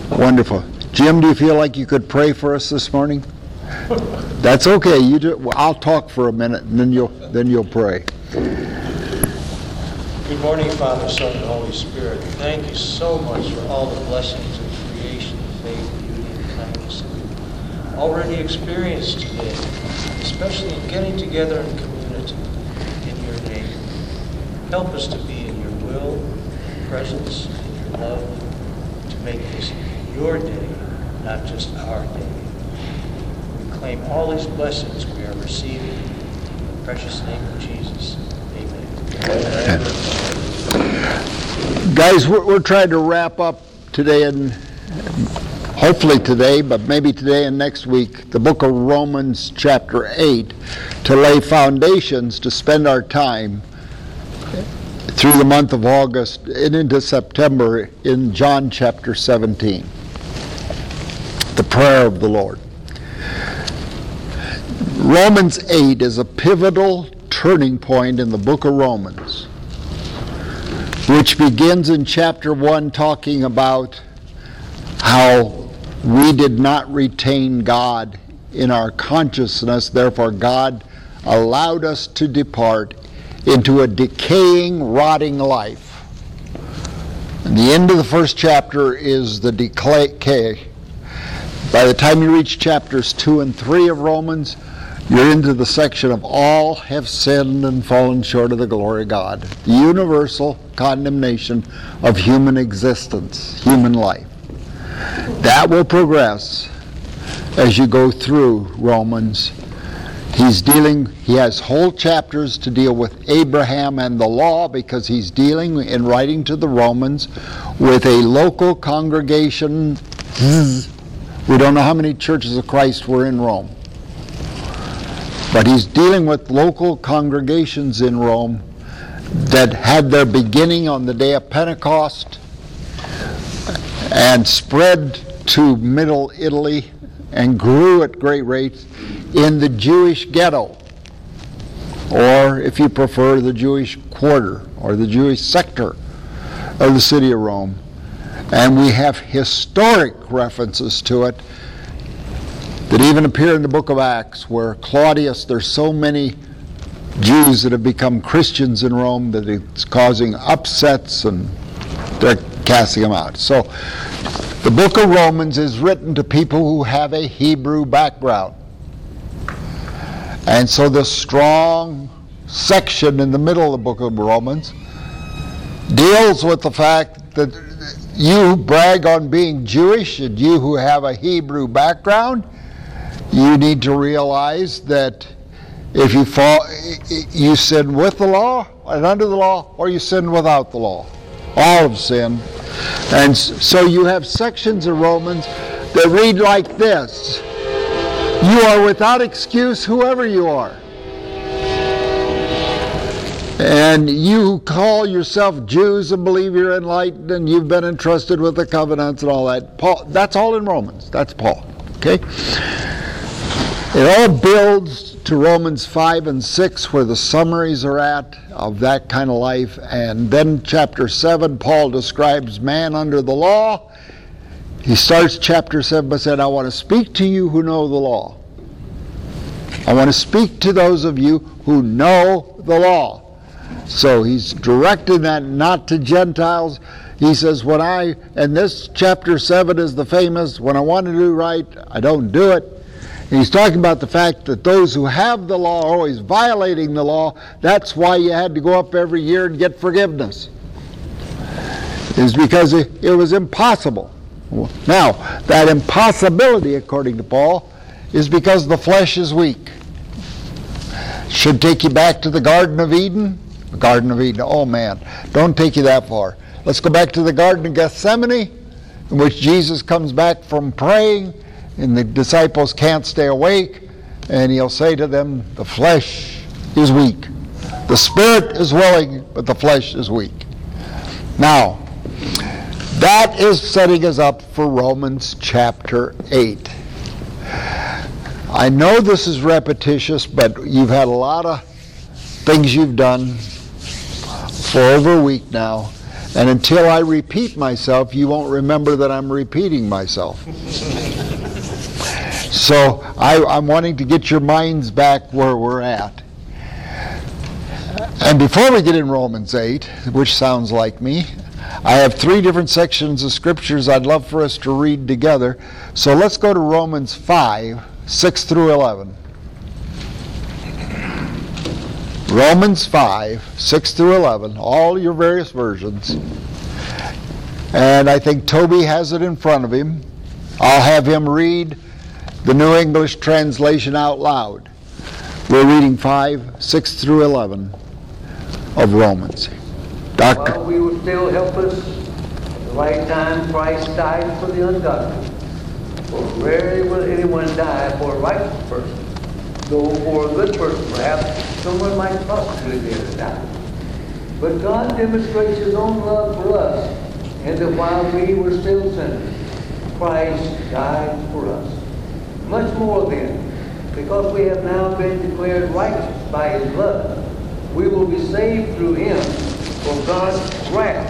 Wonderful. Jim, do you feel like you could pray for us this morning? That's okay. You do. Well, I'll talk for a minute, and then you'll pray. Good morning, Father, Son, and Holy Spirit. Thank you so much for all the blessings of creation, faith, beauty, and kindness that we've already experienced today, especially in getting together in community in your name. Help us to be in your will, presence, and your love, to make this your day, not just our day. We claim all these blessings we are receiving in the precious name of Jesus. Amen. Guys, we're trying to wrap up today, and hopefully today, but maybe today and next week, the book of Romans chapter 8, to lay foundations to spend our time through the month of August and into September in John chapter 17, the prayer of the Lord. Romans 8 is a pivotal turning point in the book of Romans, which begins in chapter 1 talking about how we did not retain God in our consciousness, therefore God allowed us to depart into a decaying, rotting life. And the end of the first chapter is the decay. By the time you reach chapters 2 and 3 of Romans, you're into the section of all have sinned and fallen short of the glory of God. The universal condemnation of human existence, human life. That will progress as you go through Romans. He has whole chapters to deal with Abraham and the law, because he's dealing, in writing to the Romans, with a local congregation. We don't know how many churches of Christ were in Rome. But he's dealing with local congregations in Rome that had their beginning on the day of Pentecost and spread to Middle Italy and grew at great rates in the Jewish ghetto, or if you prefer, the Jewish quarter or the Jewish sector of the city of Rome. And we have historic references to it that even appear in the book of Acts, where Claudius, there's so many Jews that have become Christians in Rome that it's causing upsets and they're casting them out. So the book of Romans is written to people who have a Hebrew background. And so the strong section in the middle of the book of Romans deals with the fact that you brag on being Jewish, and you who have a Hebrew background, you need to realize that if you fall, you sin with the law and under the law, or you sin without the law. All have sinned. And so you have sections of Romans that read like this: you are without excuse, whoever you are. And you who call yourself Jews and believe you're enlightened and you've been entrusted with the covenants and all that, Paul, that's all in Romans. That's Paul. Okay? It all builds to Romans 5 and 6, where the summaries are at of that kind of life. And then chapter 7, Paul describes man under the law. He starts chapter 7 by saying, I want to speak to you who know the law. I want to speak to those of you who know the law. So he's directing that not to Gentiles. He says, and this chapter 7 is the famous, when I want to do right, I don't do it. And he's talking about the fact that those who have the law are always violating the law. That's why you had to go up every year and get forgiveness. It's because it was impossible. Now, that impossibility, according to Paul, is because the flesh is weak. Should take you back to the Garden of Eden. The Garden of Eden, oh man, don't take you that far. Let's go back to the Garden of Gethsemane, in which Jesus comes back from praying, and the disciples can't stay awake, and he'll say to them, the flesh is weak. The spirit is willing, but the flesh is weak. Now, that is setting us up for Romans chapter 8. I know this is repetitious, but you've had a lot of things you've done for over a week now, And until I repeat myself, you won't remember that I'm repeating myself. So I'm wanting to get your minds back where we're at. And before we get in Romans 8, which sounds like me, I have 3 different sections of scriptures I'd love for us to read together. So let's go to Romans 5, 6 through 11. Romans 5, 6 through 11, all your various versions. And I think Toby has it in front of him. I'll have him read the New English translation out loud. We're reading 5, 6 through 11 of Romans. Doctor? While we were still helpless, at the right time Christ died for the ungodly. For rarely will anyone die for a righteous person. Though for a good person, perhaps, someone might possibly dare to die. But God demonstrates His own love for us, and that while we were still sinners, Christ died for us. Much more then, because we have now been declared righteous by His blood, we will be saved through Him from God's wrath.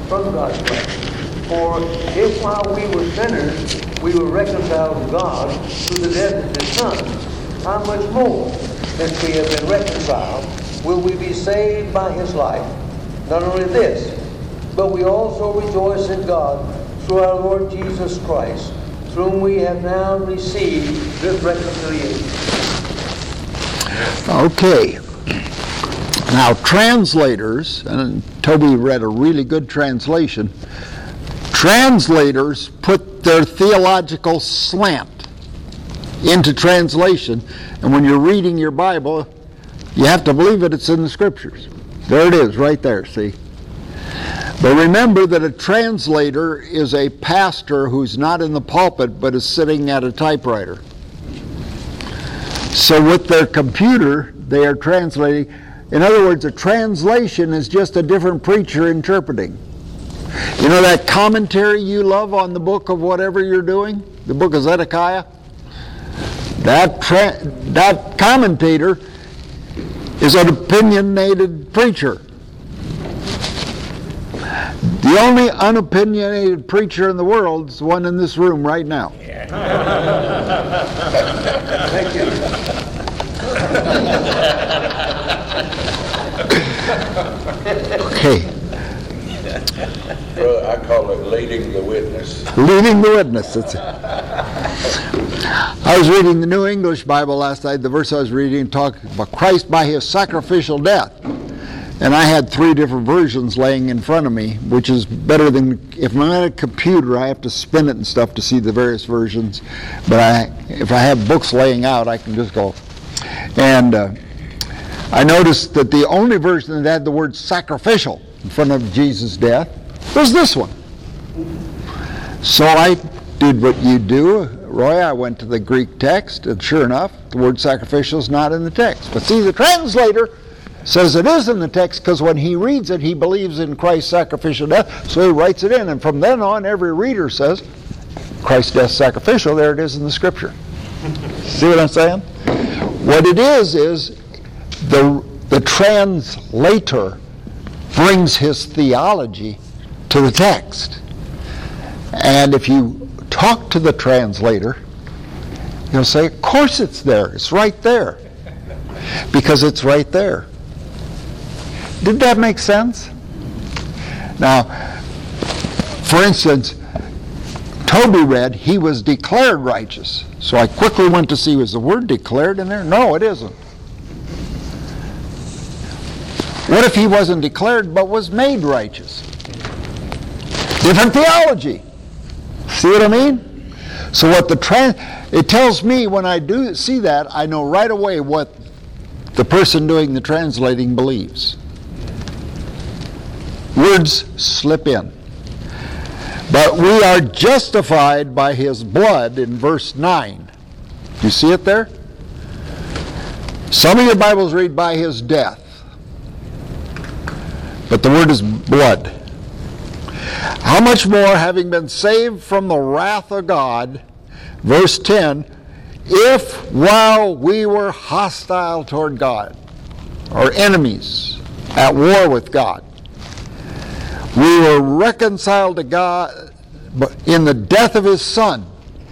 For if while we were sinners, we were reconciled to God through the death of His Son, how much more, since we have been reconciled, will we be saved by His life? Not only this, but we also rejoice in God through our Lord Jesus Christ, through whom we have now received this reconciliation. Okay. Now, translators, and Toby read a really good translation, translators put their theological slant into translation, and when you're reading your Bible, you have to believe that it's in the Scriptures. There it is, right there, see? But remember that a translator is a pastor who's not in the pulpit but is sitting at a typewriter. So with their computer, they are translating. In other words, a translation is just a different preacher interpreting. You know that commentary you love on the book of whatever you're doing? The book of Zedekiah? That commentator is an opinionated preacher. The only unopinionated preacher in the world is the one in this room right now. Thank you. Okay. I call it leading the witness. Leading the witness. I was reading the New English Bible last night. The verse I was reading talked about Christ by His sacrificial death. And I had 3 different versions laying in front of me, which is better than, if I'm at a computer, I have to spin it and stuff to see the various versions. But if I have books laying out, I can just go. And I noticed that the only version that had the word sacrificial in front of Jesus' death was this one. So I did what you do, Roy. I went to the Greek text, and sure enough, the word sacrificial is not in the text. But see, the translator says it is in the text because when he reads it, he believes in Christ's sacrificial death, so he writes it in. And from then on, every reader says, Christ's death sacrificial, there it is in the Scripture. See what I'm saying? What it is the translator brings his theology to the text. And if you talk to the translator, he'll say, of course it's there. It's right there. Because it's right there. Did that make sense? Now, for instance, Toby read, he was declared righteous. So I quickly went to see, was the word declared in there? No, it isn't. What if he wasn't declared but was made righteous? Different theology. See what I mean? So what it tells me when I do see that, I know right away what the person doing the translating believes. Words slip in. But we are justified by His blood in verse 9. Do you see it there? Some of your Bibles read by His death. But the word is blood. How much more, having been saved from the wrath of God, verse 10, if while we were hostile toward God, or enemies, at war with God, We were reconciled to God in the death of His Son.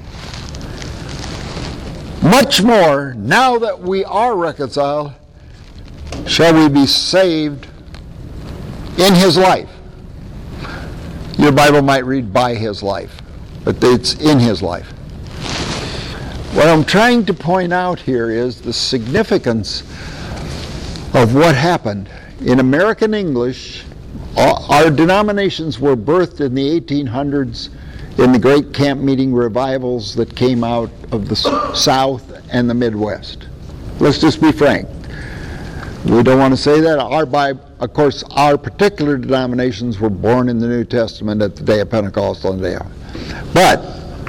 Much more, now that we are reconciled, shall we be saved in His life. Your Bible might read by His life, but it's in His life. What I'm trying to point out here is the significance of what happened. In American English, our denominations were birthed in the 1800s in the great camp meeting revivals that came out of the South and the Midwest. Let's just be frank. We don't want to say that. Of course, our particular denominations were born in the New Testament at the day of Pentecost on the day of. But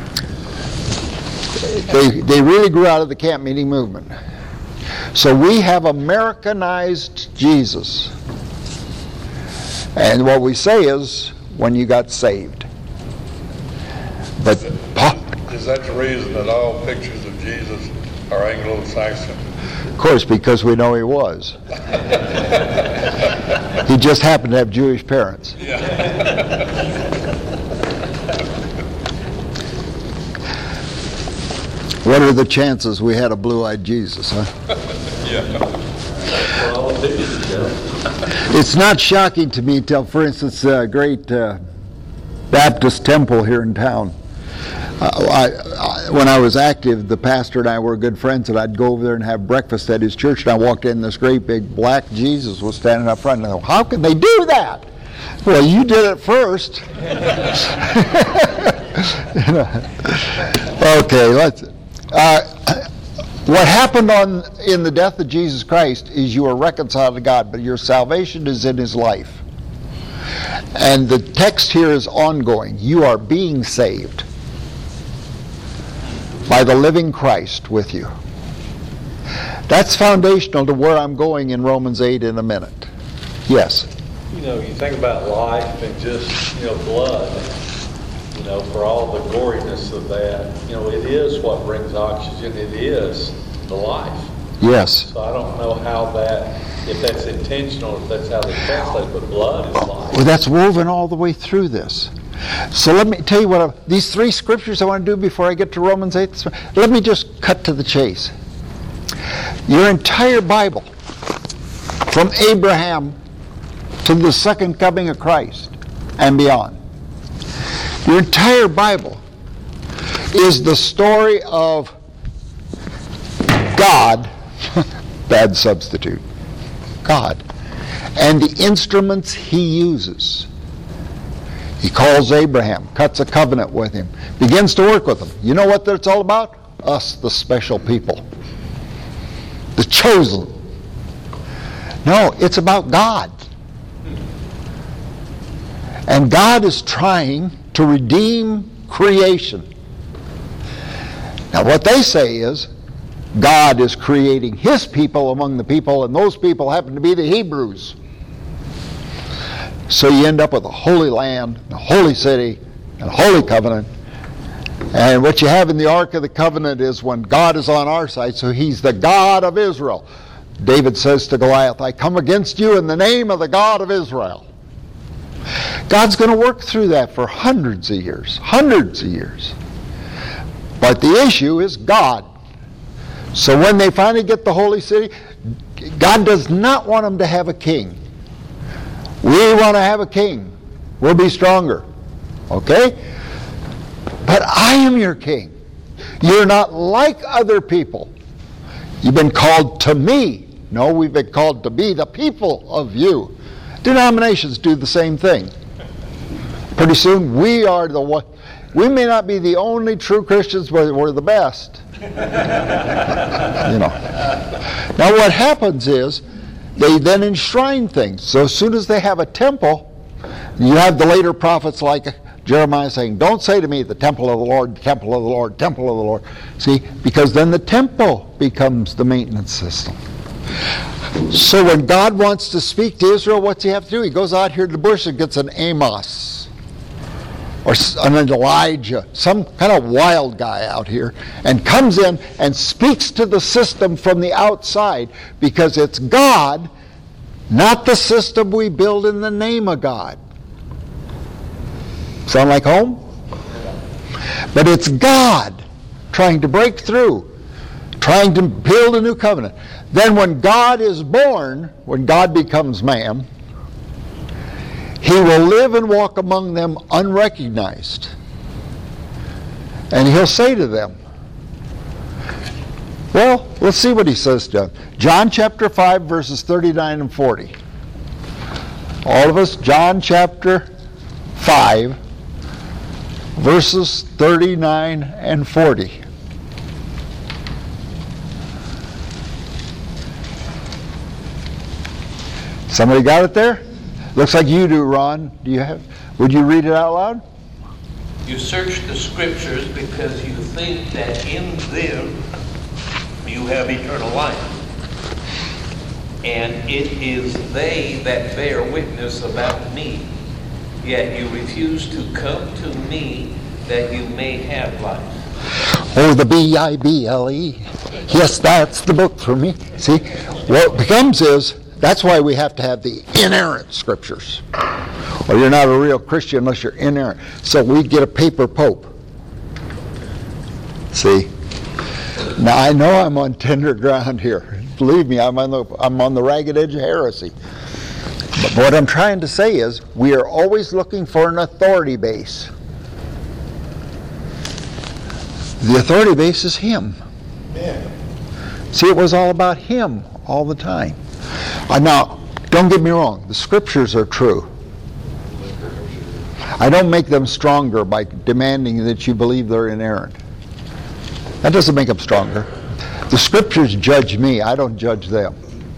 they really grew out of the camp meeting movement. So we have Americanized Jesus. And what we say is, when you got saved. But is that the reason that all pictures of Jesus are Anglo-Saxon? Of course, because we know he was. He just happened to have Jewish parents. Yeah. What are the chances we had a blue-eyed Jesus, huh? Yeah. It's not shocking to me till, for instance, a great Baptist temple here in town. When I was active, the pastor and I were good friends, and I'd go over there and have breakfast at his church, and I walked in, this great big black Jesus was standing up front, and I thought, how can they do that? Well, you did it first. Okay, let's... what happened in the death of Jesus Christ is you are reconciled to God, but your salvation is in His life. And the text here is ongoing. You are being saved by the living Christ with you. That's foundational to where I'm going in Romans 8 in a minute. Yes? You think about life and just, blood, for all the goriness of that. It is what brings oxygen. It is the life. Yes. So I don't know how if that's intentional, if that's how they translate, but blood is life. Well, that's woven all the way through this. So let me tell you these three scriptures I want to do before I get to Romans 8. Let me just cut to the chase. Your entire Bible, from Abraham to the second coming of Christ and beyond, your entire Bible is the story of God, bad substitute, God, and the instruments He uses. He calls Abraham, cuts a covenant with him, begins to work with him. You know what that's all about? Us, the special people, the chosen. No, it's about God. And God is trying to redeem creation. Now what they say is, God is creating His people among the people, and those people happen to be the Hebrews. So you end up with a holy land, a holy city, and a holy covenant. And what you have in the Ark of the Covenant is when God is on our side, so He's the God of Israel. David says to Goliath, I come against you in the name of the God of Israel. God's going to work through that for hundreds of years. But the issue is God. So when they finally get the holy city, God does not want them to have a king. We want to have a king. We'll be stronger. Okay? But I am your king. You're not like other people. You've been called to me. No, we've been called to be the people of you. Denominations do the same thing. Pretty soon we are the one. We may not be the only true Christians, but we're the best. Now what happens is they then enshrine things. So as soon as they have a temple, you have the later prophets like Jeremiah saying, don't say to me the temple of the Lord, the temple of the Lord, temple of the Lord. See, because then the temple becomes the maintenance system. So when God wants to speak to Israel, what's He have to do? He goes out here to the bush and gets an Amos or an Elijah, some kind of wild guy out here, and comes in and speaks to the system from the outside, because it's God, not the system we build in the name of God. Sound like home? But it's God trying to break through, trying to build a new covenant. Then when God is born, when God becomes man, he will live and walk among them unrecognized. And he'll say to them, well, let's see what he says to them. John chapter 5, verses 39 and 40. All of us, John chapter 5, verses 39 and 40. Somebody got it there? Looks like you do, Ron. Do you have? Would you read it out loud? You search the scriptures because you think that in them you have eternal life. And it is they that bear witness about me. Yet you refuse to come to me that you may have life. Oh, the Bible. Yes, that's the book for me. See, what it becomes is, that's why we have to have the inerrant scriptures. Or you're not a real Christian unless you're inerrant. So we get a paper pope. See? Now I know I'm on tender ground here. Believe me, I'm on the ragged edge of heresy. But what I'm trying to say is, we are always looking for an authority base. The authority base is him. Yeah. See, it was all about him all the time. Now, don't get me wrong, the scriptures are true. I don't make them stronger by demanding that you believe they're inerrant. That doesn't make them stronger. The scriptures judge me, I don't judge them.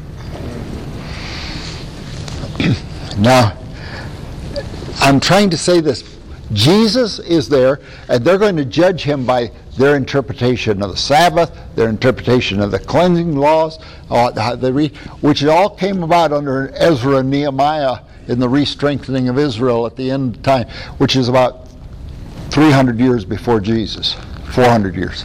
Now, I'm trying to say this. Jesus is there, and they're going to judge him by their interpretation of the Sabbath, their interpretation of the cleansing laws, which all came about under Ezra and Nehemiah in the re-strengthening of Israel at the end of time, which is about 300 years before Jesus, 400 years.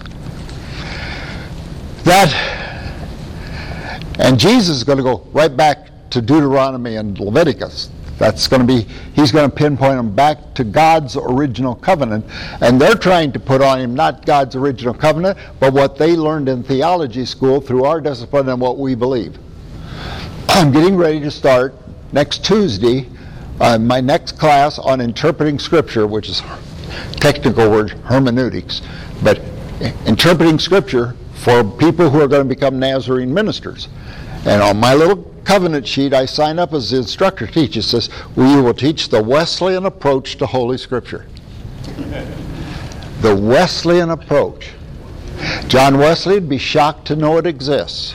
And Jesus is going to go right back to Deuteronomy and Leviticus. That's going to be, he's going to pinpoint them back to God's original covenant. And they're trying to put on him not God's original covenant, but what they learned in theology school through our discipline and what we believe. I'm getting ready to start next Tuesday my next class on interpreting Scripture, which is technical word, hermeneutics, but interpreting Scripture for people who are going to become Nazarene ministers. And on my little covenant sheet, I sign up as the instructor teacher. It says, we will teach the Wesleyan approach to Holy Scripture. The Wesleyan approach. John Wesley would be shocked to know it exists.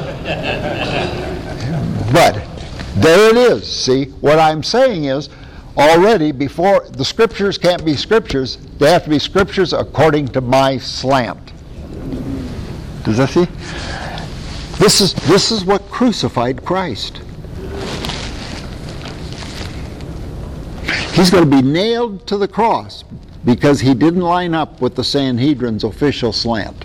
But there it is. See, what I'm saying is, already before, the Scriptures can't be Scriptures, they have to be Scriptures according to my slant. Does that see? This is what crucified Christ. He's going to be nailed to the cross because he didn't line up with the Sanhedrin's official slant.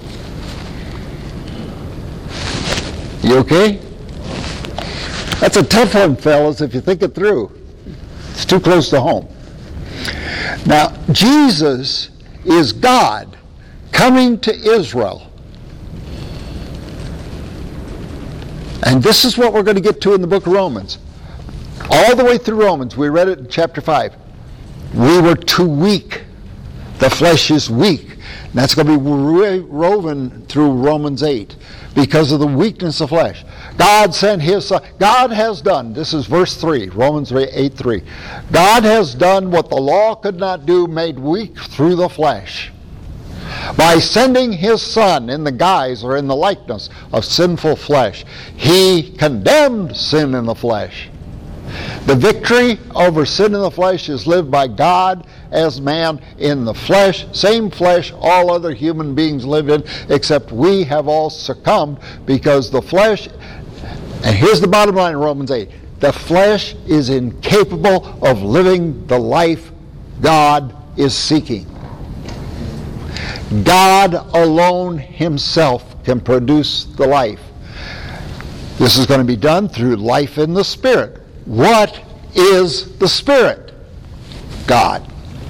You okay? That's a tough one, fellas, if you think it through. It's too close to home. Now, Jesus is God coming to Israel. And this is what we're going to get to in the book of Romans. All the way through Romans, we read it in chapter 5. We were too weak. The flesh is weak. And that's going to be woven through Romans 8 because of the weakness of flesh. God sent his Son. God has done, this is verse 3, Romans 8:3. God has done what the law could not do, made weak through the flesh, by sending his Son in the guise or in the likeness of sinful flesh. He condemned sin in the flesh. The victory over sin in the flesh is lived by God as man in the flesh, same flesh all other human beings live in, except we have all succumbed because the flesh, and here's the bottom line in Romans 8, the flesh is incapable of living the life God is seeking. God alone himself can produce the life. This is going to be done through life in the Spirit. What is the Spirit? God.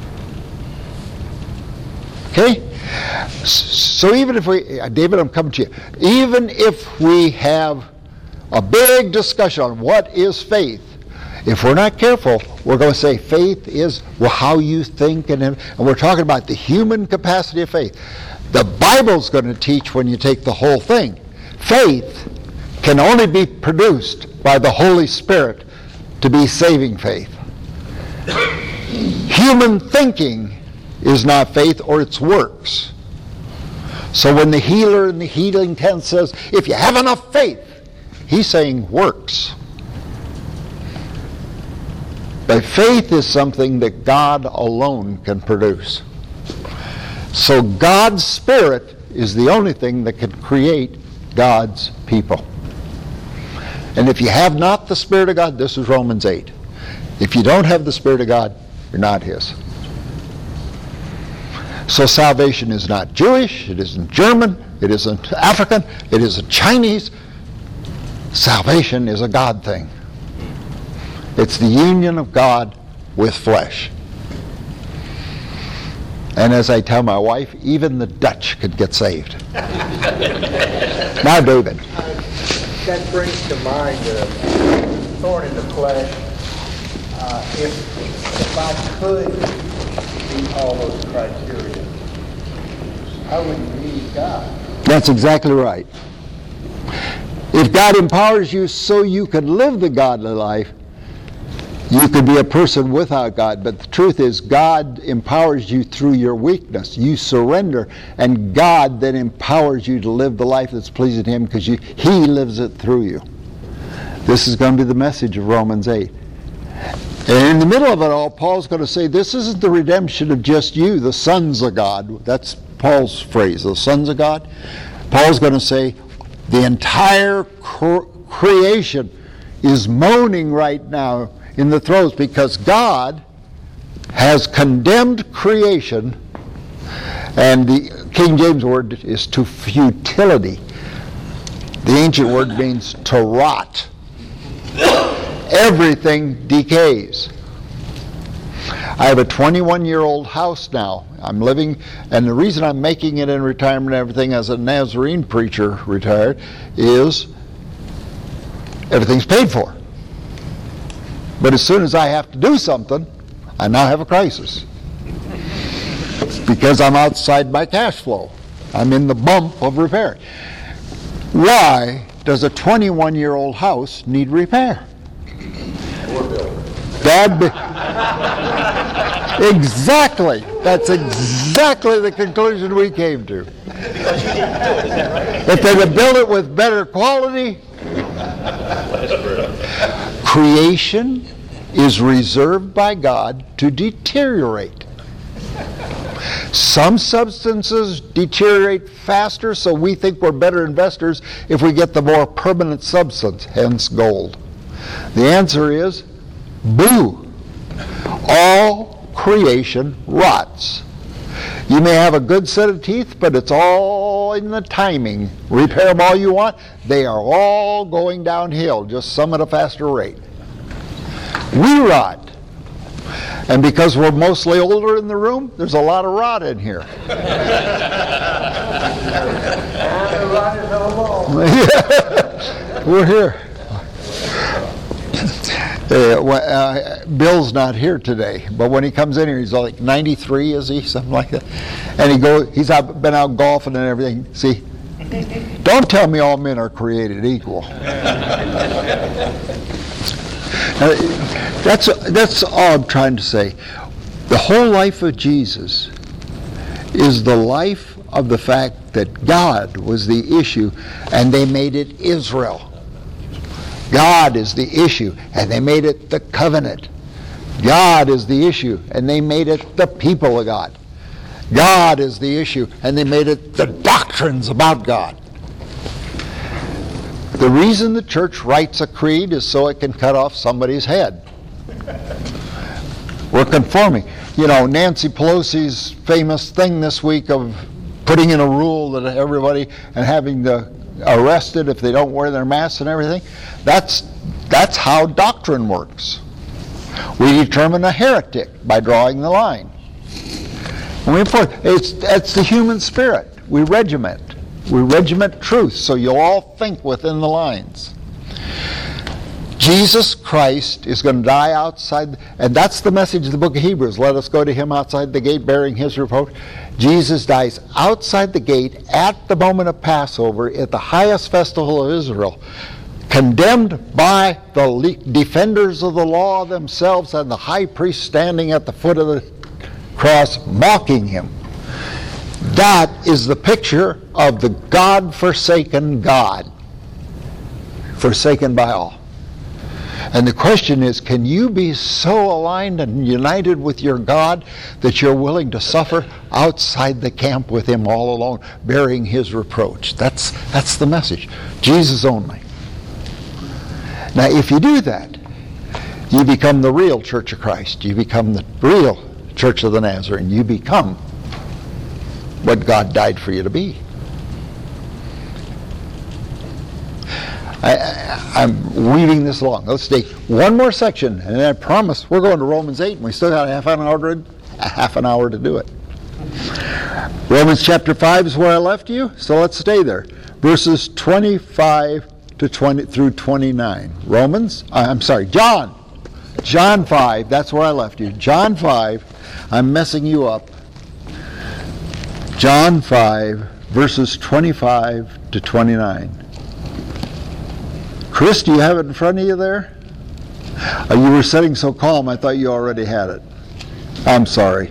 Okay? So even if we, David, I'm coming to you. Even if we have a big discussion on what is faith, if we're not careful, we're going to say faith is how you think, and we're talking about the human capacity of faith. The Bible's going to teach, when you take the whole thing, faith can only be produced by the Holy Spirit to be saving faith. Human thinking is not faith, or it's works. So when the healer in the healing tent says, if you have enough faith, he's saying works. But faith is something that God alone can produce. So God's Spirit is the only thing that can create God's people. And if you have not the Spirit of God, this is Romans 8. If you don't have the Spirit of God, you're not His. So salvation is not Jewish, it isn't German, it isn't African, it isn't Chinese. Salvation is a God thing. It's the union of God with flesh. And as I tell my wife, even the Dutch could get saved. Now, David. That brings to mind the thorn in the flesh. If I could meet all those criteria, I wouldn't need God. That's exactly right. If God empowers you so you can live the godly life, you could be a person without God. But the truth is, God empowers you through your weakness. You surrender, and God then empowers you to live the life that's pleasing to Him, because He lives it through you. This is going to be the message of Romans 8. And in the middle of it all, Paul's going to say, this isn't the redemption of just you, the sons of God. That's Paul's phrase, the sons of God. Paul's going to say, the entire creation is moaning right now in the throes, because God has condemned creation, and the King James word is to futility. The ancient word means to rot. Everything decays. I have a 21-year-old house now. I'm living, and the reason I'm making it in retirement and everything as a Nazarene preacher retired is everything's paid for. But as soon as I have to do something, I now have a crisis. Because I'm outside my cash flow. I'm in the bump of repair. Why does a 21-year-old house need repair? Exactly. That's exactly the conclusion we came to. If they'd have built it with better quality, creation is reserved by God to deteriorate. Some substances deteriorate faster, so we think we're better investors if we get the more permanent substance, hence gold. The answer is, boo. All creation rots. You may have a good set of teeth, but it's all in the timing. Repair them all you want, they are all going downhill, just some at a faster rate. We rot. And because we're mostly older in the room, there's a lot of rot in here. We're here. Bill's not here today, but when he comes in here, he's like 93, is he? Something like that. And he's been out golfing and everything. See, don't tell me all men are created equal. That's all I'm trying to say. The whole life of Jesus is the life of the fact that God was the issue, and they made it Israel. God is the issue, and they made it the covenant. God is the issue, and they made it the people of God. God is the issue, and they made it the doctrines about God. The reason the church writes a creed is so it can cut off somebody's head. We're conforming. You know, Nancy Pelosi's famous thing this week of putting in a rule that everybody, and having the arrested if they don't wear their masks and everything, that's how doctrine works. We determine a heretic by drawing the line. It's the human spirit. We regiment. We regiment truth, so you'll all think within the lines. Jesus Christ is going to die outside, and that's the message of the book of Hebrews. Let us go to him outside the gate bearing his reproach. Jesus dies outside the gate at the moment of Passover at the highest festival of Israel, condemned by the defenders of the law themselves and the high priest standing at the foot of the cross mocking him. That is the picture of the God-forsaken God, forsaken by all. And the question is, can you be so aligned and united with your God that you're willing to suffer outside the camp with him all alone, bearing his reproach? That's the message. Jesus only. Now, if you do that, you become the real Church of Christ. You become the real Church of the Nazarene. You become what God died for you to be. I'm weaving this along. Let's take one more section, and then I promise we're going to Romans 8, and we still got a half an hour to do it. Romans chapter 5 is where I left you, so let's stay there. Verses 25 to 20 through 29. John 5, that's where I left you. John 5, I'm messing you up. John 5, verses 25 to 29. Chris, do you have it in front of you there? You were sitting so calm, I thought you already had it. I'm sorry.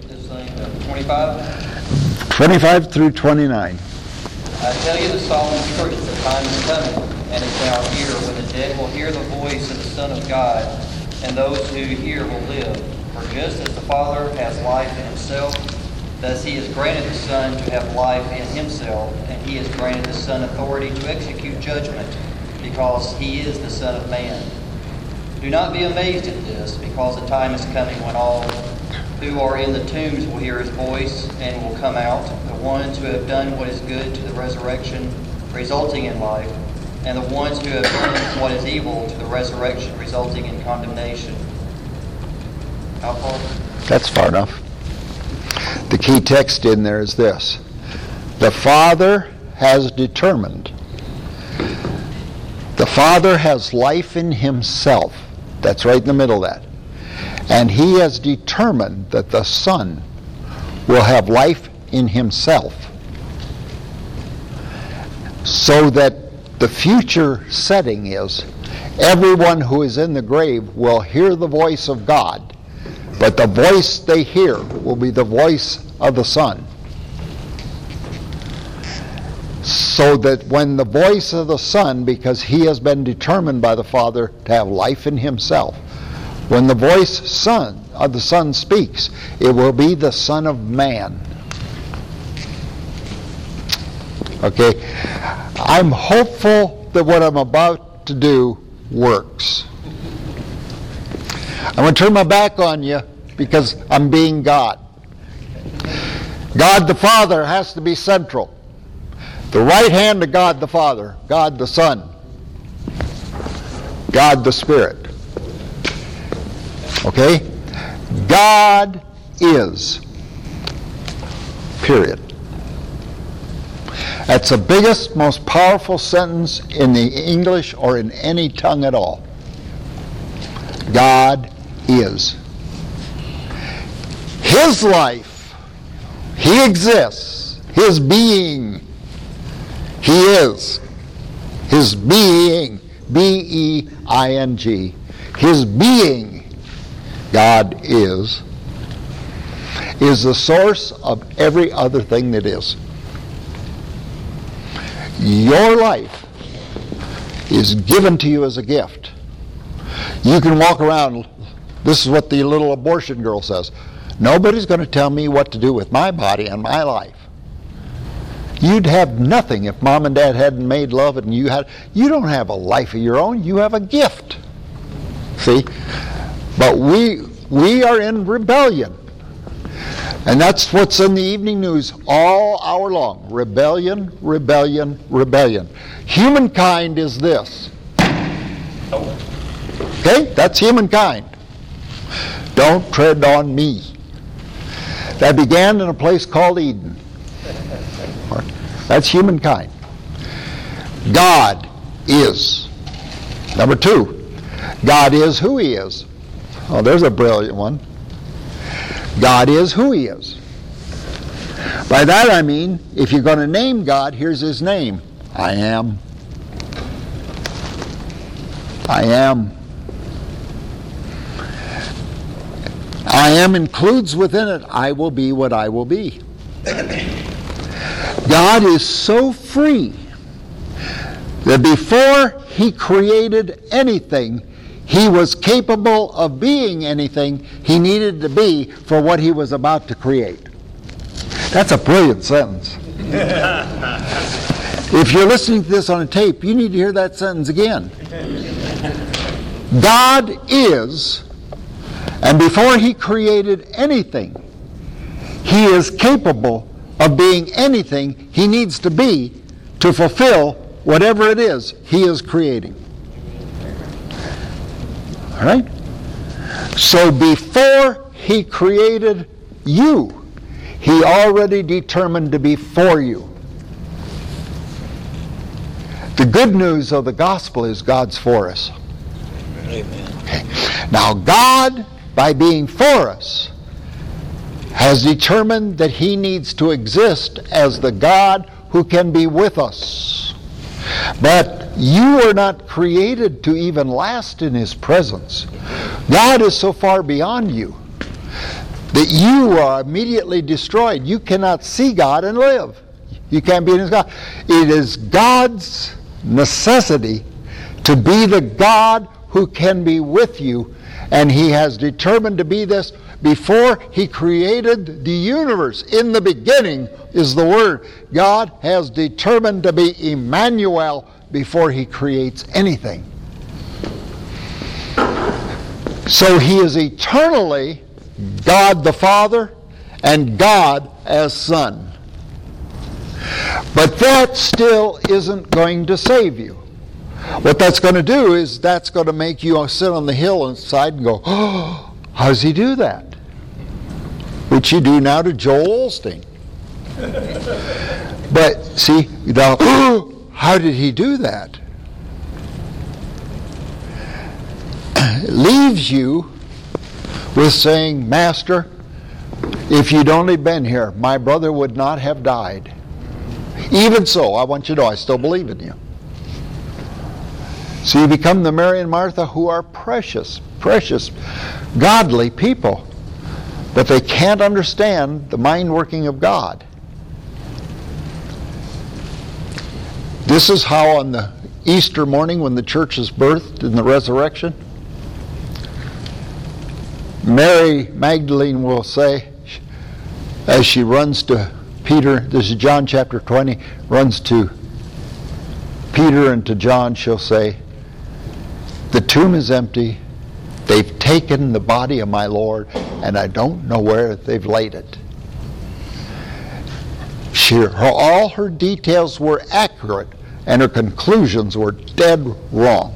25? 25 through 29. I tell you the solemn truth, the time is coming, and is now here, when the dead will hear the voice of the Son of God, and those who hear will live. For just as the Father has life in himself, thus he has granted the Son to have life in himself, and he has granted the Son authority to execute judgment, because he is the Son of Man. Do not be amazed at this, because the time is coming when all who are in the tombs will hear his voice and will come out, the ones who have done what is good to the resurrection, resulting in life, and the ones who have done what is evil to the resurrection, resulting in condemnation. How far? That's far enough. The key text in there is this. The Father has determined. The Father has life in himself. That's right in the middle of that. And he has determined that the Son will have life in himself. So that the future setting is everyone who is in the grave will hear the voice of God, but the voice they hear will be the voice of the Son. So that when the voice of the Son, because he has been determined by the Father to have life in himself, when the voice of the Son speaks, it will be the Son of Man. Okay? I'm hopeful that what I'm about to do works. I'm going to turn my back on you because I'm being God. God the Father has to be central. The right hand of God the Father, God the Son, God the Spirit. Okay? God is. Period. That's the biggest, most powerful sentence in the English or in any tongue at all. God is. His life, he exists. His being, he is. His being, B-E-I-N-G. His being, God is the source of every other thing that is. Your life is given to you as a gift. You can walk around, this is what the little abortion girl says, nobody's going to tell me what to do with my body and my life. You'd have nothing if mom and dad hadn't made love and you don't have a life of your own, you have a gift. See? But we are in rebellion. And that's what's in the evening news all hour long. Rebellion, rebellion, rebellion. Humankind is this. Okay? That's humankind. Don't tread on me. that began in a place called Eden. That's humankind. God is. Number 2, God is who He is. Oh, there's a brilliant one. God is who He is. By that I mean, if you're going to name God, here's His name. I am. I am. I am includes within it, I will be what I will be. God is so free that before He created anything, He was capable of being anything He needed to be for what He was about to create. That's a brilliant sentence. If you're listening to this on a tape, you need to hear that sentence again. God is, and before He created anything, He is capable of being anything He needs to be to fulfill whatever it is He is creating. All right? So before He created you, He already determined to be for you. The good news of the gospel is God's for us. Amen. Okay. Now God, by being for us, has determined that He needs to exist as the God who can be with us. But you are not created to even last in His presence. God is so far beyond you that you are immediately destroyed. You cannot see God and live. You can't be in His God. It is God's necessity to be the God who can be with you, and He has determined to be this before He created the universe. In the beginning is the Word. God has determined to be Emmanuel before He creates anything. So He is eternally God the Father and God as Son. But that still isn't going to save you. What that's going to do is that's going to make you sit on the hill inside and go, oh, how does He do that? Which you do now to Joel Osteen. But see, how did He do that? It leaves you with saying, Master, if you'd only been here, my brother would not have died. Even so, I want you to know I still believe in you. So you become the Mary and Martha who are precious, precious, godly people. But they can't understand the mind working of God. This is how on the Easter morning when the church is birthed in the resurrection, Mary Magdalene will say, as she runs to Peter, this is John chapter 20, runs to Peter and to John, she'll say, the tomb is empty, they've taken the body of my Lord, and I don't know where they've laid it. All her details were accurate, and her conclusions were dead wrong.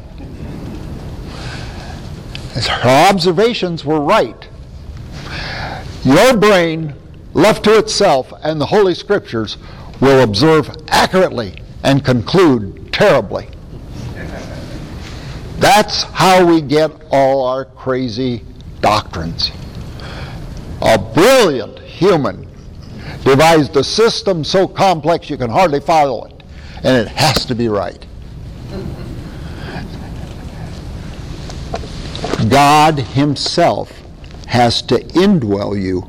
Her observations were right. Your brain, left to itself, and the Holy Scriptures will observe accurately and conclude terribly. That's how we get all our crazy doctrines. A brilliant human devised a system so complex you can hardly follow it, and it has to be right. God Himself has to indwell you,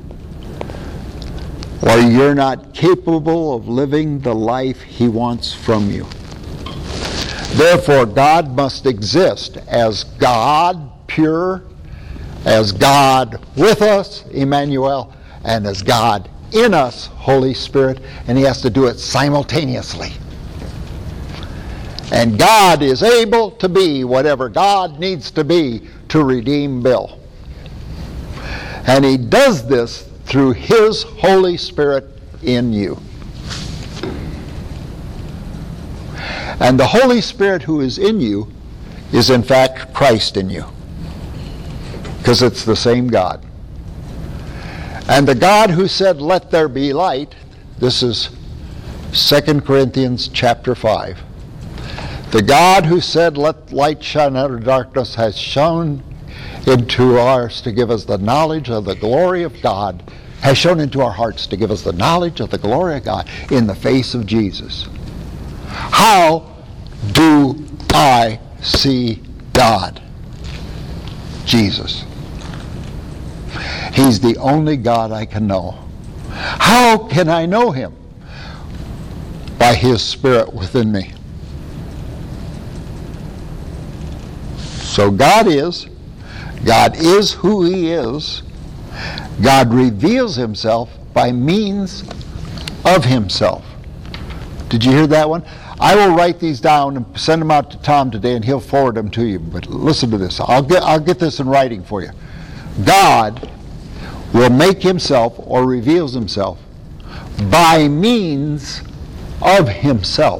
or you're not capable of living the life He wants from you. Therefore, God must exist as God pure, as God with us, Emmanuel, and as God in us, Holy Spirit, and He has to do it simultaneously. And God is able to be whatever God needs to be to redeem Bill. And He does this through His Holy Spirit in you. And the Holy Spirit who is in you is in fact Christ in you, because it's the same God. And the God who said, "Let there be light," this is 2 Corinthians chapter 5. The God who said, "Let light shine out of darkness," has shone into ours to give us the knowledge of the glory of God, has shown into our hearts to give us the knowledge of the glory of God in the face of Jesus. How do I see God? Jesus. He's the only God I can know. How can I know him? By his Spirit within me. So God is who he is. God reveals himself by means of himself. Did you hear that one? I will write these down and send them out to Tom today, and he'll forward them to you. But listen to this. I'll get this in writing for you. God will make himself or reveals himself by means of himself.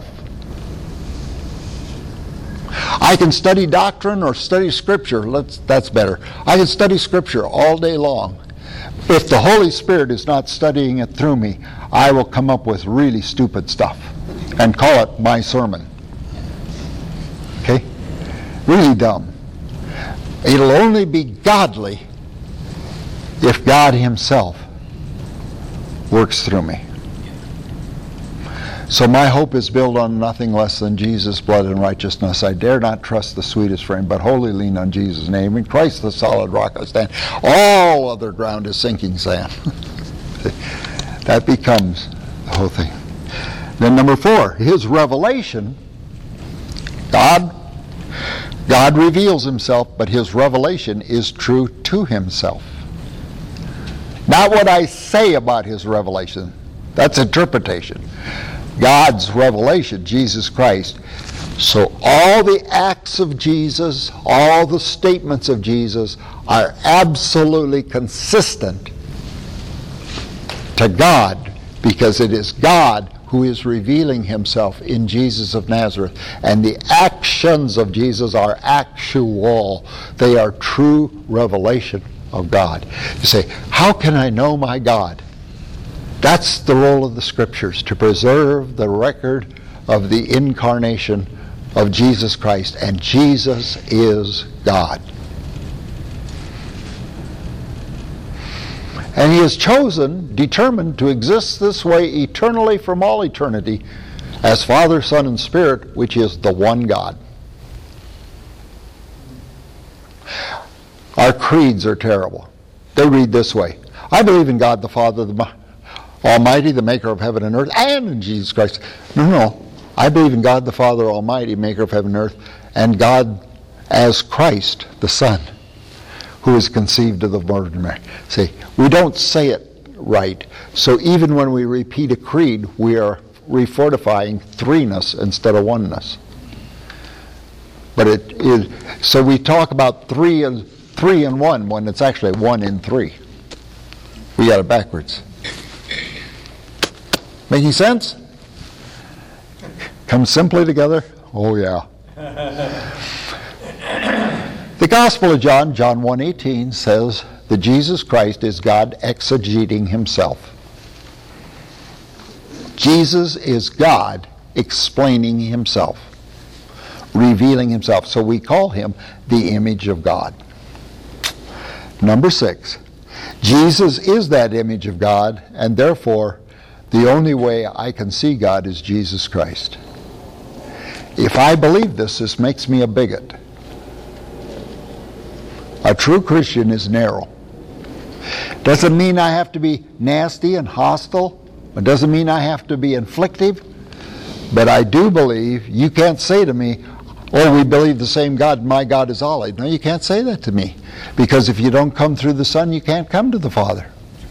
I can study doctrine or study Scripture. That's better. I can study Scripture all day long. If the Holy Spirit is not studying it through me, I will come up with really stupid stuff and call it my sermon. Okay? Really dumb. It'll only be godly if God himself works through me. So my hope is built on nothing less than Jesus' blood and righteousness. I dare not trust the sweetest frame, but wholly lean on Jesus' name. In Christ the solid rock I stand. All other ground is sinking sand. That becomes the whole thing. Then number 4, his revelation. God reveals himself, but his revelation is true to himself. Not what I say about his revelation. That's interpretation. God's revelation, Jesus Christ. So all the acts of Jesus, all the statements of Jesus are absolutely consistent to God, because it is God who is revealing himself in Jesus of Nazareth. And the actions of Jesus are actual. They are true revelation of God. You say, how can I know my God? That's the role of the Scriptures, to preserve the record of the incarnation of Jesus Christ. And Jesus is God. And he is chosen, determined to exist this way eternally from all eternity as Father, Son, and Spirit, which is the one God. Our creeds are terrible. They read this way: I believe in God the Father, the Almighty, the maker of heaven and earth, and in Jesus Christ. No. I believe in God the Father Almighty, maker of heaven and earth, and God as Christ, the Son, who is conceived of the Virgin Mary. See, we don't say it right. So even when we repeat a creed, we are refortifying threeness instead of oneness. But it is, so we talk about three and one when it's actually 1 in 3. We got it backwards. Making sense? Come simply together? Oh yeah. The Gospel of John, John 1:18, says that Jesus Christ is God exegeting himself. Jesus is God explaining himself, revealing himself. So we call him the image of God. Number 6, Jesus is that image of God, and therefore the only way I can see God is Jesus Christ. If I believe this makes me a bigot. A true Christian is narrow. Doesn't mean I have to be nasty and hostile. It doesn't mean I have to be inflictive. But I do believe, you can't say to me, oh, we believe the same God, my God is Allah. No, you can't say that to me. Because if you don't come through the Son, you can't come to the Father.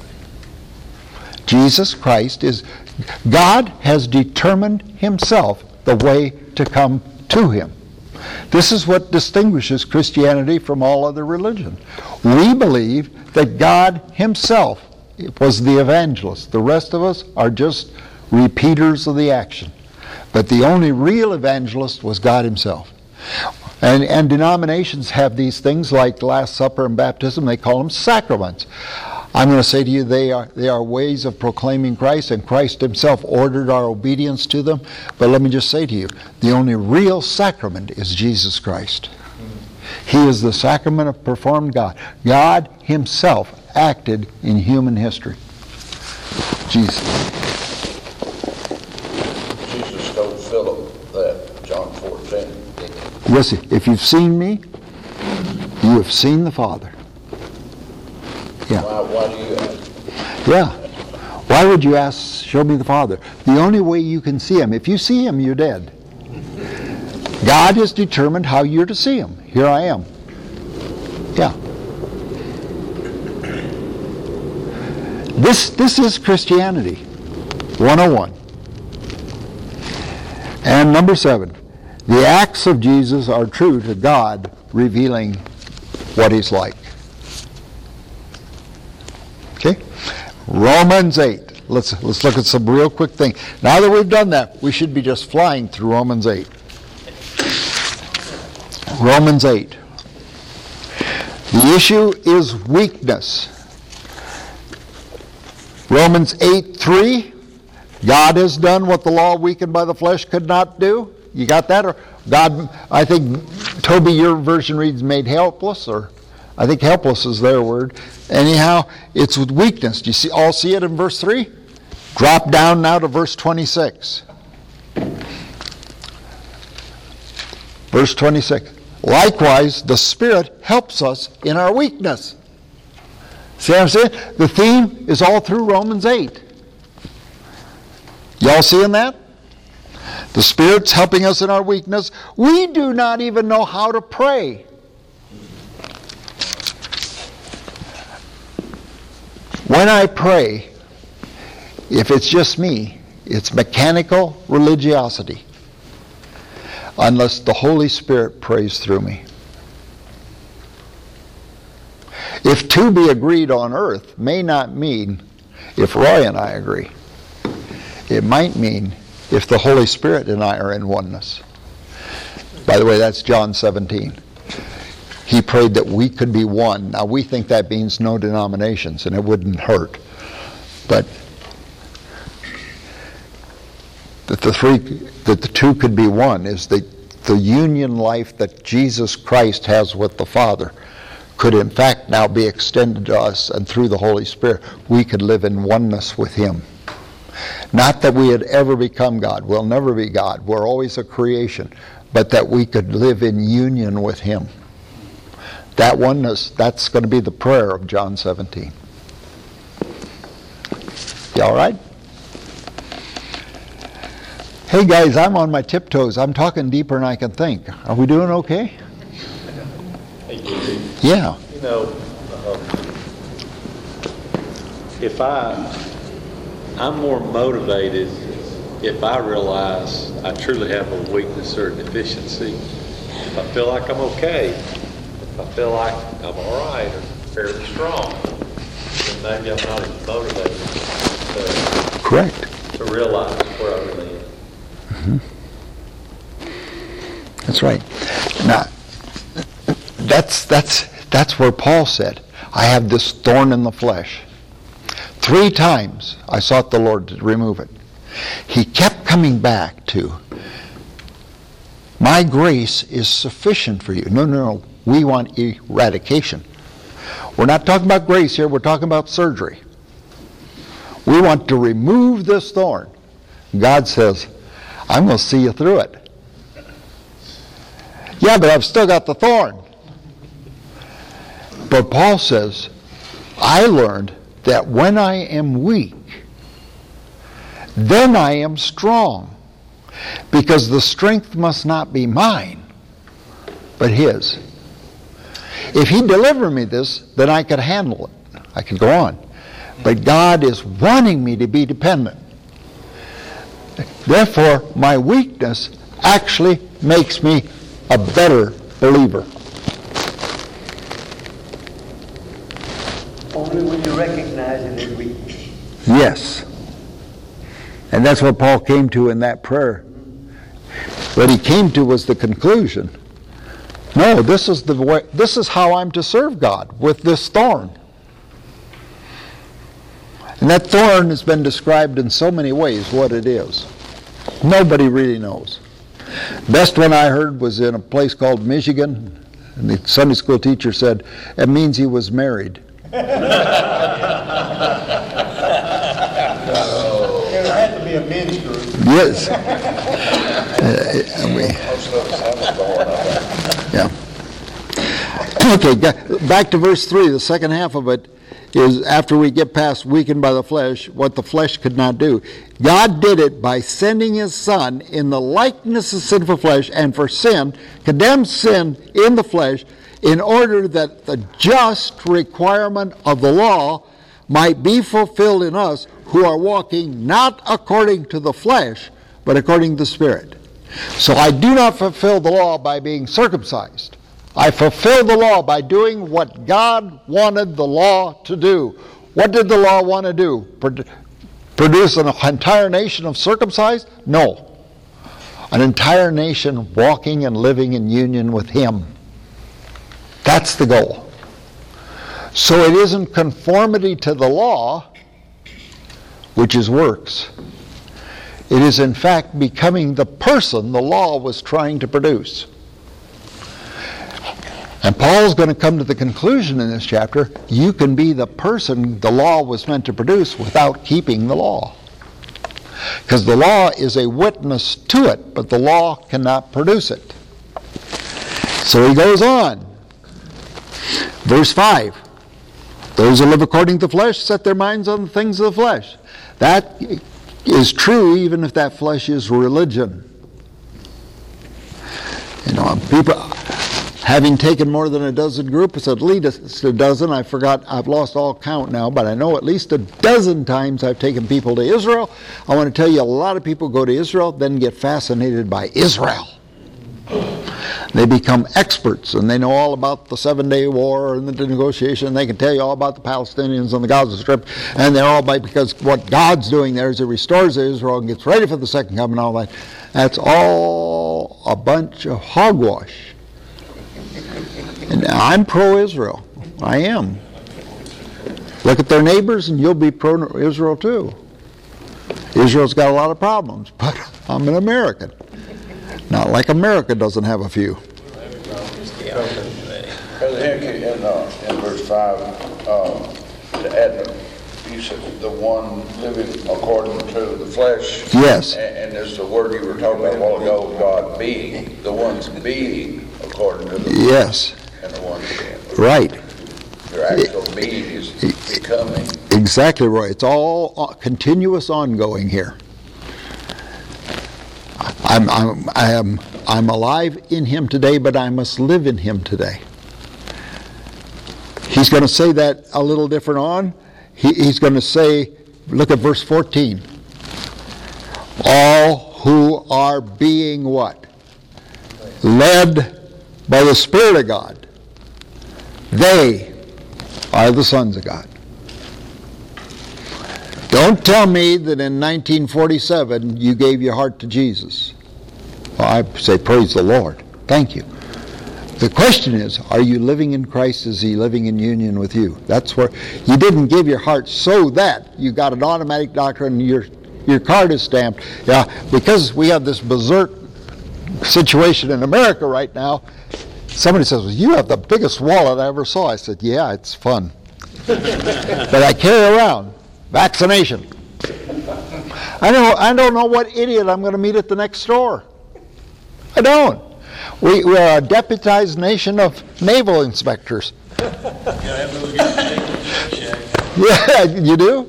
Jesus Christ is, God has determined himself the way to come to him. This is what distinguishes Christianity from all other religion. We believe that God himself was the evangelist. The rest of us are just repeaters of the action. But the only real evangelist was God himself. And denominations have these things like Last Supper and baptism. They call them sacraments. I'm going to say to you, they are ways of proclaiming Christ, and Christ himself ordered our obedience to them. But let me just say to you, the only real sacrament is Jesus Christ. He is the sacrament of performed God. God himself acted in human history. Jesus. Jesus told Philip that, John 14. Listen, if you've seen me, you have seen the Father. Yeah. Why do you ask? Yeah. Why would you ask, show me the Father? The only way you can see him, if you see him, you're dead. God has determined how you're to see him. Here I am. Yeah. This is Christianity 101. And number 7, the acts of Jesus are true to God, revealing what he's like. Okay? Romans 8. Let's look at some real quick things. Now that we've done that, we should be just flying through Romans 8. Romans 8. The issue is weakness. Romans 8:3. God has done what the law weakened by the flesh could not do. You got that? Or God, I think, Toby, your version reads made helpless, or I think helpless is their word. Anyhow, it's with weakness. Do you all see it in verse 3? Drop down now to verse 26. Verse 26. Likewise, the Spirit helps us in our weakness. See what I'm saying? The theme is all through Romans 8. Y'all seeing that? The Spirit's helping us in our weakness. We do not even know how to pray. When I pray, if it's just me, it's mechanical religiosity. Unless the Holy Spirit prays through me. If two be agreed on earth may not mean if Roy and I agree. It might mean if the Holy Spirit and I are in oneness. By the way, that's John 17. He prayed that we could be one. Now we think that means no denominations, and it wouldn't hurt. But that the two could be one is the union life that Jesus Christ has with the Father could in fact now be extended to us, and through the Holy Spirit we could live in oneness with him. Not that we had ever become God. We'll never be God. We're always a creation. But that we could live in union with him. That oneness, that's going to be the prayer of John 17. You all right? Hey guys, I'm on my tiptoes. I'm talking deeper than I can think. Are we doing okay? Hey, Gary. Yeah. You know, if I'm more motivated if I realize I truly have a weakness or a deficiency. If I feel like I'm okay, if I feel like I'm all right or fairly strong, then maybe I'm not as motivated Correct. to realize where I really am. Mm-hmm. That's right. Now, that's where Paul said, I have this thorn in the flesh. 3 times I sought the Lord to remove it. He kept coming back to, my grace is sufficient for you. No. We want eradication. We're not talking about grace here. We're talking about surgery. We want to remove this thorn. God says, I'm going to see you through it. Yeah, but I've still got the thorn. But Paul says, I learned that when I am weak, then I am strong. Because the strength must not be mine, but his. If he delivered me this, then I could handle it. I could go on. But God is wanting me to be dependent. Therefore, my weakness actually makes me a better believer. Only when you recognize it as weakness. Yes. And that's what Paul came to in that prayer. What he came to was the conclusion. No, this is the way, this is how I'm to serve God, with this thorn. And that thorn has been described in so many ways what it is. Nobody really knows. Best one I heard was in a place called Michigan, and the Sunday school teacher said, it means he was married. There had to be a men's group. Yes. Yeah. Okay, back to verse 3. The second half of it is after we get past weakened by the flesh, what the flesh could not do. God did it by sending his Son in the likeness of sinful flesh, and for sin, condemned sin in the flesh, in order that the just requirement of the law might be fulfilled in us who are walking not according to the flesh, but according to the Spirit. So I do not fulfill the law by being circumcised. I fulfill the law by doing what God wanted the law to do. What did the law want to do? Produce an entire nation of circumcised? No. An entire nation walking and living in union with him. That's the goal. So it isn't conformity to the law, which is works. It is in fact becoming the person the law was trying to produce. And Paul's going to come to the conclusion in this chapter, you can be the person the law was meant to produce without keeping the law. Because the law is a witness to it, but the law cannot produce it. So he goes on. Verse 5. Those who live according to the flesh set their minds on the things of the flesh. That is true even if that flesh is religion. You know, people, having taken more than a dozen groups, at least a dozen, I've lost all count now, but I know at least a dozen times I've taken people to Israel. I want to tell you, a lot of people go to Israel, then get fascinated by Israel. They become experts, and they know all about the 7-day war and the negotiation. They can tell you all about the Palestinians on the Gaza Strip, and they're all because what God's doing there is He restores Israel and gets ready for the second coming and all that. That's all a bunch of hogwash. And I'm pro-Israel. I am. Look at their neighbors, and you'll be pro-Israel too. Israel's got a lot of problems, but I'm an American. Not like America doesn't have a few. Brother Henke, in verse 5, to add, you said the one living according to the flesh. Yes. And there's the word you were talking about a while ago, God being. The one's being according to the flesh. Yes. And the one's being. Right. Their actual being is becoming. Exactly right. It's all continuous ongoing here. I'm alive in Him today, but I must live in Him today. He's going to say that a little different on. He's going to say, look at verse 14. All who are being what? Led by the Spirit of God. They are the sons of God. Don't tell me that in 1947 you gave your heart to Jesus. Well, I say, praise the Lord. Thank you. The question is, are you living in Christ? Is He living in union with you? That's where you didn't give your heart so that you got an automatic doctrine and your card is stamped. Yeah, because we have this berserk situation in America right now. Somebody says, well, you have the biggest wallet I ever saw. I said, yeah, it's fun. But I carry around vaccination. I don't know what idiot I'm going to meet at the next store. I don't. We are a deputized nation of naval inspectors. Yeah, you do?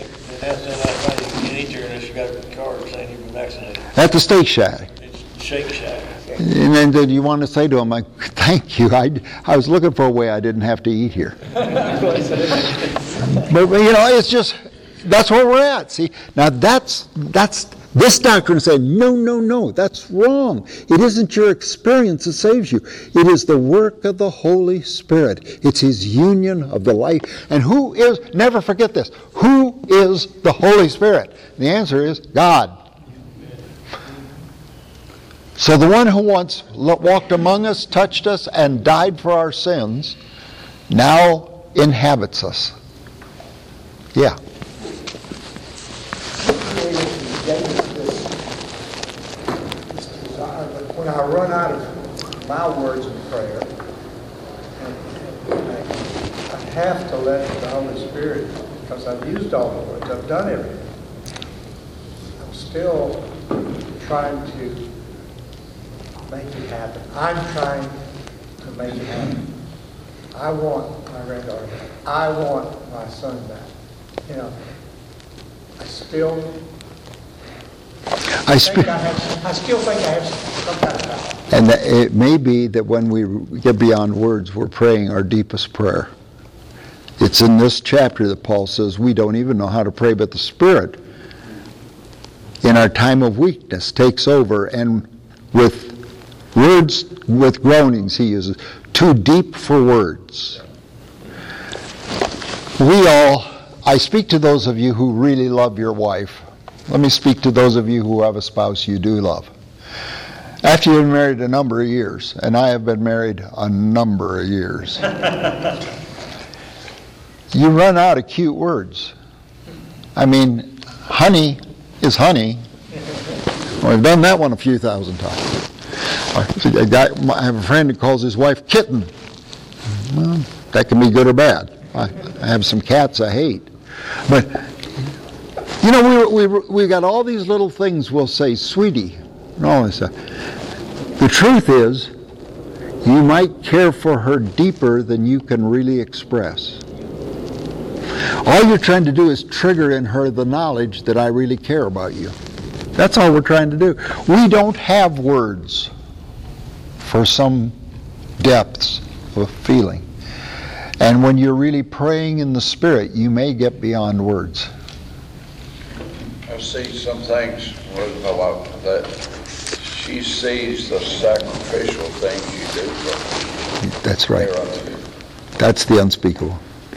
At the Steak Shack. It's Shake Shack. And then did you want to say to him, like, thank you, I was looking for a way I didn't have to eat here. But you know, it's just, that's where we're at. See, now that's this doctrine said, no, that's wrong. It isn't your experience that saves you. It is the work of the Holy Spirit. It's His union of the life. And who is, never forget this, who is the Holy Spirit? The answer is God. So the one who once walked among us, touched us, and died for our sins, now inhabits us. Yeah. when I run out of my words of prayer, I have to let the Holy Spirit, because I've used all the words, I've done everything. I'm still trying to make it happen. I'm trying to make it happen. I want my granddaughter back. I want my son back. You know, I still think I have some kind of power. And it may be that when we get beyond words, we're praying our deepest prayer. It's in this chapter that Paul says we don't even know how to pray, but the Spirit, in our time of weakness, takes over, and with words, with groanings, he uses, too deep for words. I speak to those of you who really love your wife. Let me speak to those of you who have a spouse you do love. After you've been married a number of years, and I have been married a number of years, you run out of cute words. I mean, honey is honey. Well, I've done that one a few thousand times. I have a friend who calls his wife kitten. Well, that can be good or bad. I have some cats I hate. But, you know, we got all these little things we'll say, sweetie, and all this stuff. The truth is, you might care for her deeper than you can really express. All you're trying to do is trigger in her the knowledge that I really care about you. That's all we're trying to do. We don't have words for some depths of feeling. And when you're really praying in the Spirit, you may get beyond words. I see some things that she sees the sacrificial things you do for her. That's right. That's the unspeakable.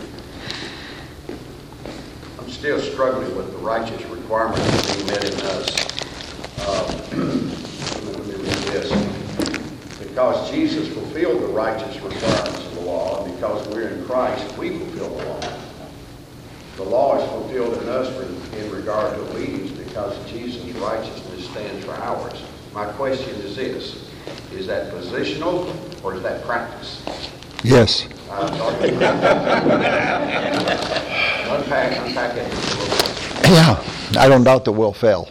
I'm still struggling with the righteous requirements being met in us. Let me read this. Because Jesus fulfilled the righteous requirements of the law, and because we're in Christ, we fulfill the law. The law is fulfilled in us in regard to obedience because Jesus' righteousness stands for ours. My question is this: is that positional or is that practice? Yes. Unpack it a little bit. Yeah, I don't doubt that we'll fail.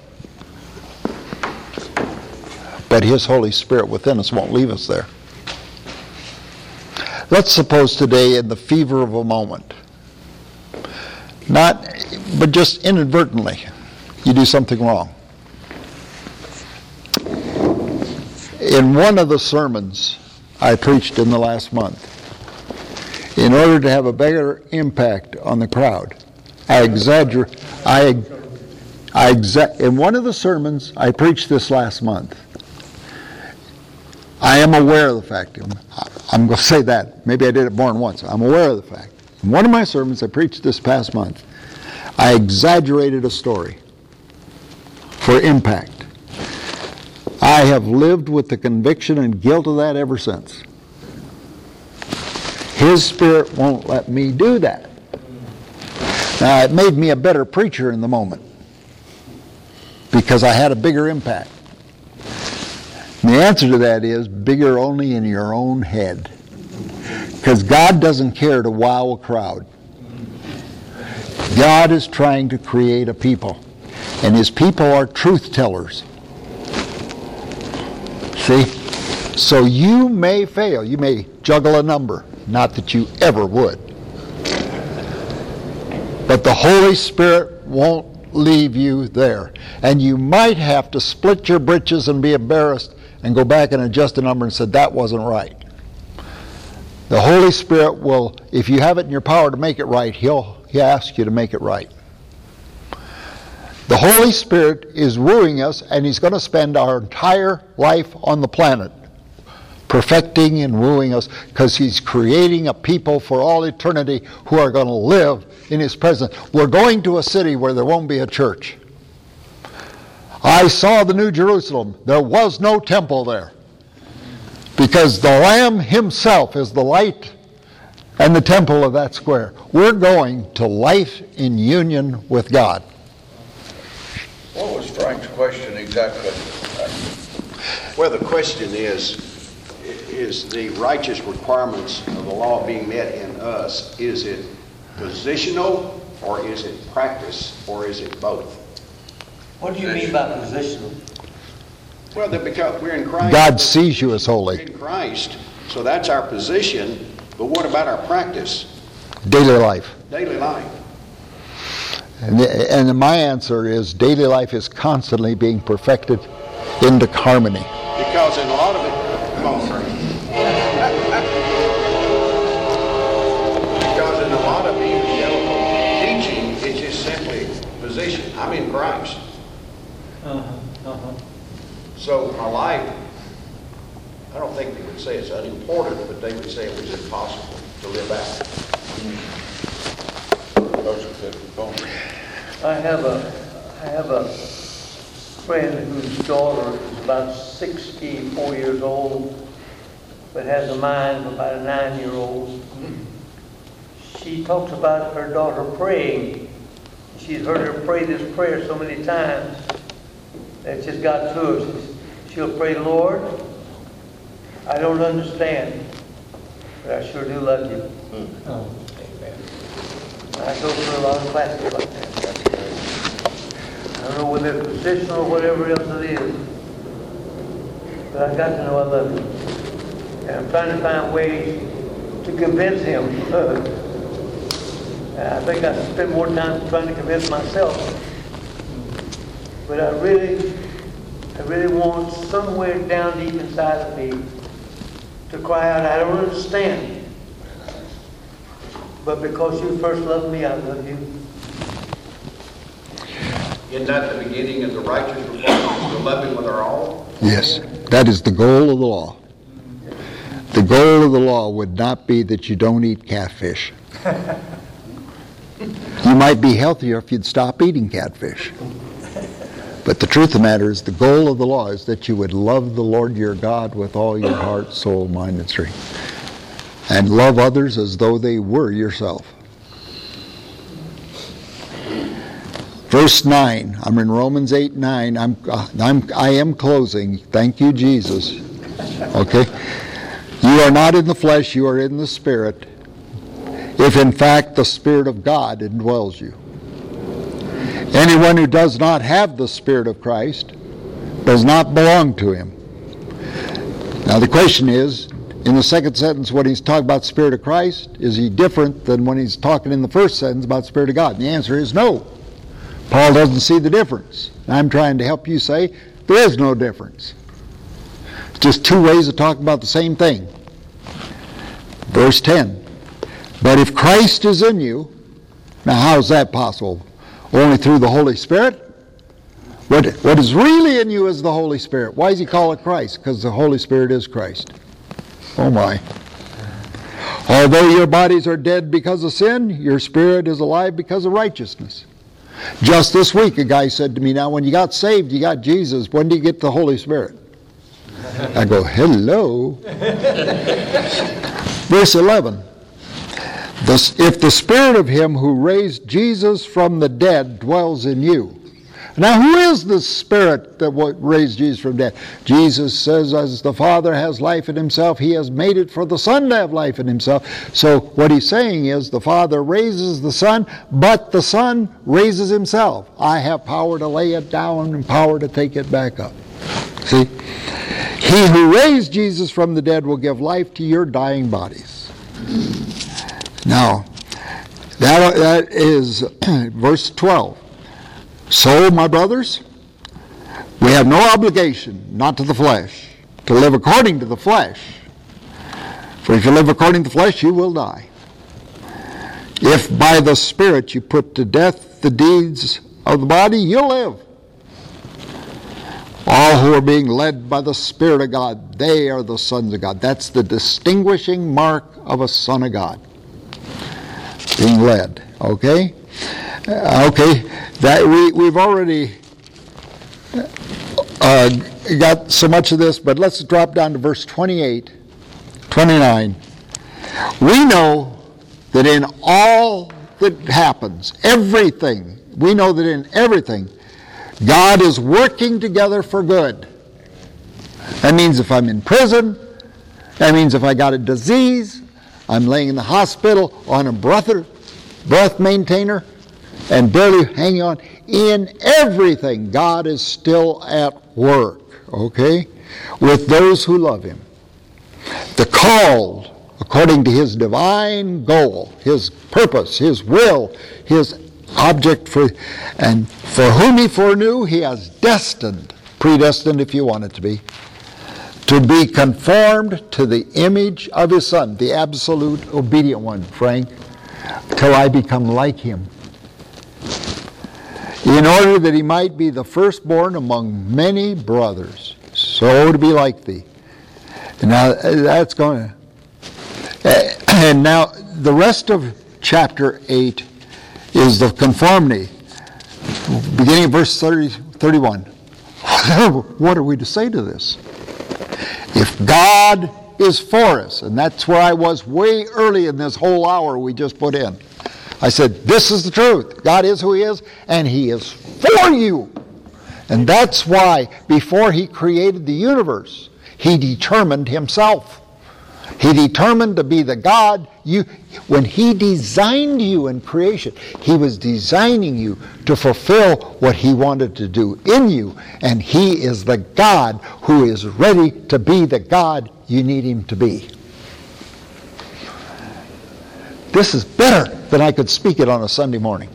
But His Holy Spirit within us won't leave us there. Let's suppose today, in the fever of a moment, but just inadvertently, you do something wrong. In one of the sermons I preached in the last month, in order to have a bigger impact on the crowd, in one of the sermons I preached this last month, I am aware of the fact, I'm going to say that, maybe I did it more than once, I'm aware of the fact. In one of my sermons I preached this past month, I exaggerated a story for impact. I have lived with the conviction and guilt of that ever since. His Spirit won't let me do that. Now, it made me a better preacher in the moment because I had a bigger impact. And the answer to that is bigger only in your own head. Because God doesn't care to wow a crowd. God is trying to create a people. And His people are truth tellers. See? So you may fail. You may juggle a number. Not that you ever would. But the Holy Spirit won't leave you there. And you might have to split your britches and be embarrassed and go back and adjust a number and say, that wasn't right. The Holy Spirit will, if you have it in your power to make it right, He'll ask you to make it right. The Holy Spirit is wooing us, and He's going to spend our entire life on the planet perfecting and wooing us because He's creating a people for all eternity who are going to live in His presence. We're going to a city where there won't be a church. I saw the New Jerusalem. There was no temple there because the Lamb Himself is the light and the temple of that square. We're going to life in union with God. What was Frank's question exactly? Well, the question is the righteous requirements of the law being met in us, is it positional, or is it practice, or is it both? What do you mean by positional? Well, that because we're in Christ. God sees you as We're holy. in Christ, so that's our position. But what about our practice? Daily life. Daily life. And my answer is daily life is constantly being perfected into harmony. Because in a lot of it, come on, Frank. Because in a lot of evangelical teaching, it's just simply position. I'm in Christ. So my life, I don't think they would say it's unimportant, but they would say it was impossible to live out. Those are good components. I have a friend whose daughter is about 64 years old, but has a mind of about a 9-year-old. She talks about her daughter praying. She's heard her pray this prayer so many times that it's just got to her. She'll pray, Lord, I don't understand, but I sure do love you. I go through a lot of classes like that. I don't know whether it's positional or whatever else it is, but I got to know I love him. And I'm trying to find ways to convince him. I think I spend more time trying to convince myself. But I really want somewhere down deep inside of me to cry out, I don't understand. But because you first loved me, I love you. Isn't that the beginning of the righteous requirement, to love him with our all? Yes, that is the goal of the law. The goal of the law would not be that you don't eat catfish. You might be healthier if you'd stop eating catfish. But the truth of the matter is the goal of the law is that you would love the Lord your God with all your heart, soul, mind, and strength. And love others as though they were yourself. Verse 9, I'm in Romans 8:9. I am closing. Thank you, Jesus. Okay? You are not in the flesh, you are in the Spirit. If in fact the Spirit of God indwells you. Anyone who does not have the Spirit of Christ does not belong to him. Now the question is, in the second sentence when he's talking about the Spirit of Christ, is he different than when he's talking in the first sentence about the Spirit of God? And the answer is no. Paul doesn't see the difference. I'm trying to help you say there is no difference. It's just two ways of talking about the same thing. Verse 10. But if Christ is in you, now how is that possible? Only through the Holy Spirit? What is really in you is the Holy Spirit. Why does he call it Christ? Because the Holy Spirit is Christ. Oh my. Although your bodies are dead because of sin, your spirit is alive because of righteousness. Just this week a guy said to me, now when you got saved, you got Jesus. When do you get the Holy Spirit? I go, hello. Verse 11. If the Spirit of him who raised Jesus from the dead dwells in you. Now who is the Spirit that raised Jesus from the dead? Jesus says, as the Father has life in himself, he has made it for the Son to have life in himself. So what he's saying is the Father raises the Son, but the Son raises himself. I have power to lay it down and power to take it back up. See? He who raised Jesus from the dead will give life to your dying bodies. Now, that is verse 12. So, my brothers, we have no obligation, not to the flesh, to live according to the flesh. For if you live according to the flesh, you will die. If by the Spirit you put to death the deeds of the body, you'll live. All who are being led by the Spirit of God, they are the sons of God. That's the distinguishing mark of a son of God. Being led, okay? That we've already got so much of this, but let's drop down to verse 28, 29. We know that in all that happens, everything, we know that in everything, God is working together for good. That means if I'm in prison, that means if I got a disease, I'm laying in the hospital on a breath maintainer and barely hanging on. In everything, God is still at work, okay, with those who love Him. The called, according to His divine goal, His purpose, His will, His object and for whom He foreknew, He has predestined if you want it to be conformed to the image of His Son, the absolute obedient one, Frank, till I become like Him, in order that He might be the firstborn among many brothers, so to be like Thee. And now that's going to... And now the rest of chapter 8 is the conformity, beginning of verse 31. What are we to say to this? If God is for us, and that's where I was way early in this whole hour we just put in. I said, this is the truth. God is who He is, and He is for you. And that's why before He created the universe, He determined Himself. He determined to be the God. When He designed you in creation, He was designing you to fulfill what He wanted to do in you. And He is the God who is ready to be the God you need Him to be. This is better than I could speak it on a Sunday morning.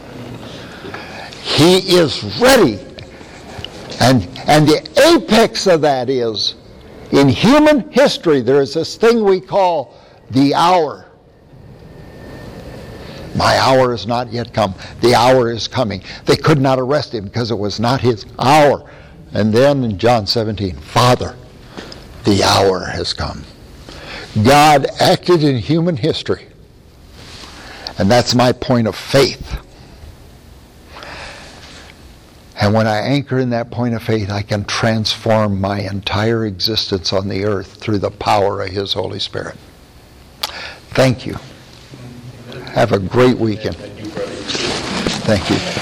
He is ready. And the apex of that is, in human history, there is this thing we call the hour. My hour is not yet come. The hour is coming. They could not arrest Him because it was not His hour. And then in John 17, Father, the hour has come. God acted in human history. And that's my point of faith. And when I anchor in that point of faith, I can transform my entire existence on the earth through the power of His Holy Spirit. Thank you. Have a great weekend. Thank you.